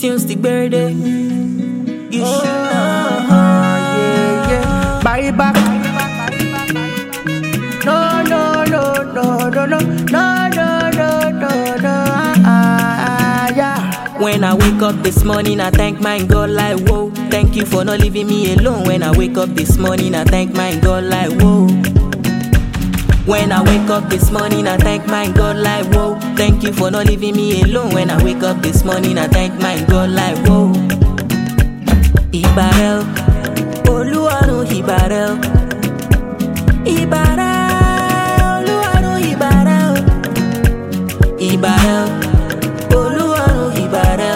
tunes the birthday. You should know. Yeah, yeah. Buy it back. No, no, no, no, no, no, no, no, no, no, no. Yeah. When I wake up this morning, I thank my God like whoa. Thank you for not leaving me alone. When I wake up this morning, I thank my God like whoa. When I wake up this morning, I thank my God like whoa. Thank you for not leaving me alone. When I wake up this morning, I thank my God like whoa. Ibarel, Oluwarun Ibarel, Ibarel, Oluwarun Ibarel, Ibarel, Oluwarun Ibarel,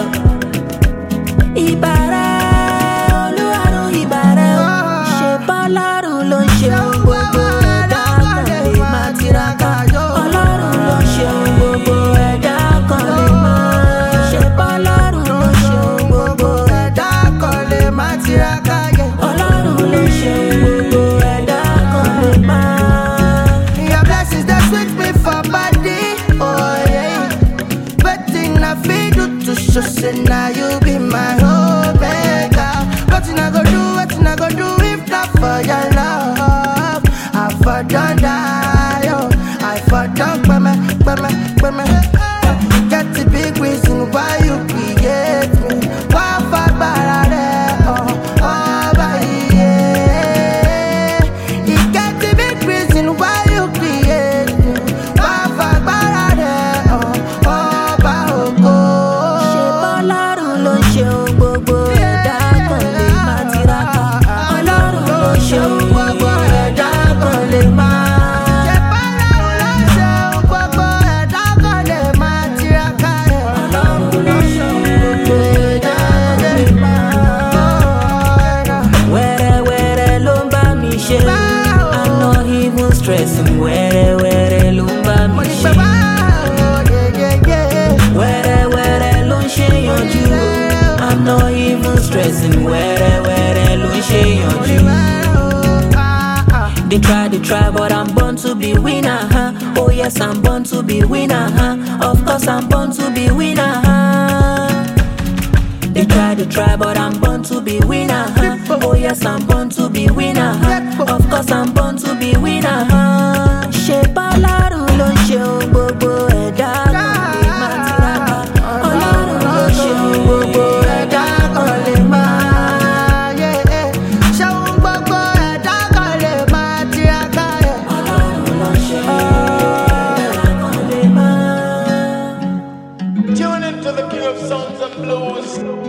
Ibarel, Oluwarun Ibarel. Ṣé bọ́lọ́run ló ń ṣe ohun gbogbo ẹ̀dá kan lè máa tiraka? Ọlọ́run ló ń ṣe ohun gbogbo ẹ̀dá kan lè máa. Ṣé bọ́lọ́run ló ń ṣe ohun gbogbo ẹ̀dá kan lè máa tiraka? Ọlọ́run ló ń ṣe ohun gbogbo ẹ̀dá kan lè máa. Your blessings that sweet me for body, oh yeah. Wetin I fit do to show say now you be my omega. Wetin I go do if not for your love? I for done die, oh. I for done gbeme. Get the big reason why you create me. Why for barare, oh, by yeah. You get the big reason why you create me. Why for barare, oh, by oko. Ṣé bọ́lọ́run ló ń ṣe ohun gbogbo ẹ̀dá kan lè máa tiraka? Ọlọ́run ló ń ṣe ohun gbogbo ẹ̀dá kan lè máa. Wẹ́rẹ́wẹ́rẹ́ ló ń bá mi ṣe. I'm not even stressing. Wẹ́rẹ́wẹ́rẹ́ ló ń bá mi ṣe. Wẹ́rẹ́wẹ́rẹ́ ló ń ṣe yanjú. I'm not even stressing. Wẹ́rẹ́wẹ́rẹ́ ló ń ṣe yanjú. They try, but I'm born to be winner, huh? Oh yes, I'm born to be winner, huh? Of course I'm born to be winner, huh? They try, but I'm born to be winner, huh? Oh yes, I'm born to be winner, huh? Of course I'm born to be winner, huh? Ṣé bọ́lọ́run ló ń ṣe ohun gbogbo ẹ̀dá kan lè máa tiraka? Ọlọ́run ló ń ṣe ohun gbogbo ẹ̀dá kan lè máa. Ṣé ohun gbogbo ẹ̀dá kan lè máa tiraka? Ọlọ́run ló ń ṣe ohun gbogbo ẹ̀dá kan lè máa. Tune into the King of Sounds and Blues.